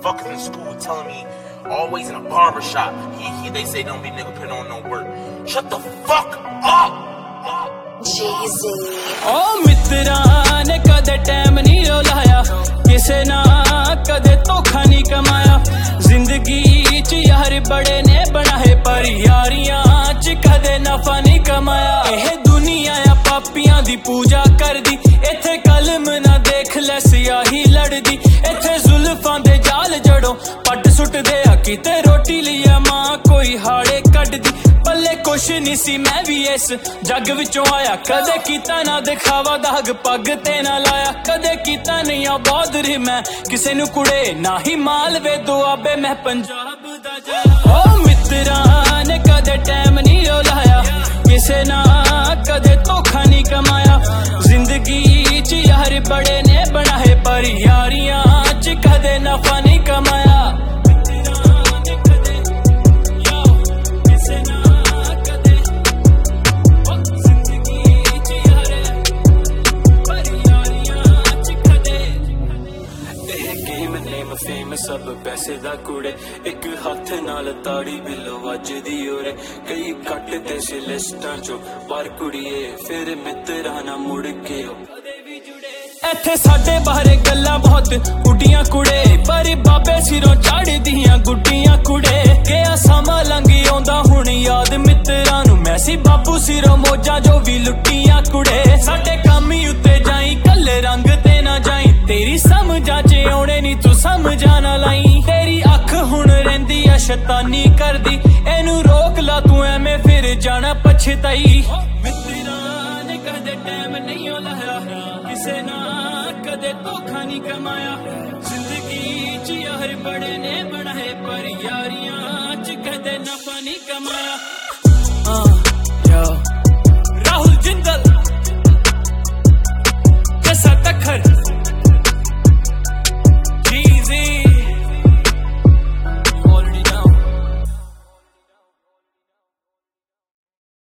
motherfuckers in school telling me always in a barber shop. They say don't be nigga put on no work. Shut the fuck up. Jeezy. ओ मित्रा ने कदे time नहीं लाया, किसे ना कदे धोखा नहीं कमाया। जिंदगी च यार बड़े ने बनाए पर यारियां च कदे नफा नहीं कमाया। एह दुनिया आ पापियां दी पूजा कर दी, इथे कलम ना देख ले सियाही लड़दी। इथे जुल्फां दे जाल जड़ों पट सुट दे किते रोटी लिया मां कोई हाड़े कट दी। पल्ले कुछ नहीं सी मैं भी इस जग विचों आया, कदे कीता ना दिखावा दाग पग ते ना लाया। कदे कीता नहीं आ बौधरी मैं किसे नू कुड़े ना ही मालवे दुआबे मैं पंजाब दा जाया। ओ मित्रा ने कदे टाइम नहीं लाया, किसे ना कदे धोखा नहीं कमाया। जिंदगी च यार बड़े ने बनाए पर यारियां च कदे नफा नहीं कमाया। सब पैसे दा कुड़े एक हाथ नाल ताड़ी बिलो वजदी ओरे। कई कट ते लिस्टां चो पर कुड़िए फिर मित्रा ना मुड़ के इथे साडे बाहरे गल्लां बहुत उड्डियां कुड़े, पर बाबे सिरों चढ़ दियां गुड्डियां कुड़े। गया समा लंघी आउंदा हुण याद मित्रा नू, मैं सी बापू सिरों मौजां जो भी लुट्टियां कुड़े। साडे काम ही उत्ते जाई कल्ले रंग ते ना जाई, तेरी समझा च आउणे नी तू समझा ना लाई। तेरी अख हुण रहिंदी आ शैतानी करदी, एनू रोक ला तू एवें फिर जाना पछताई। मित्रा ने कदे टाइम नहीं लाया, किसे ना कदे धोखा नहीं कमाया। जिंदगी च यार बड़े ने बनाए पर यारियां च कदे नफा नहीं कमाया।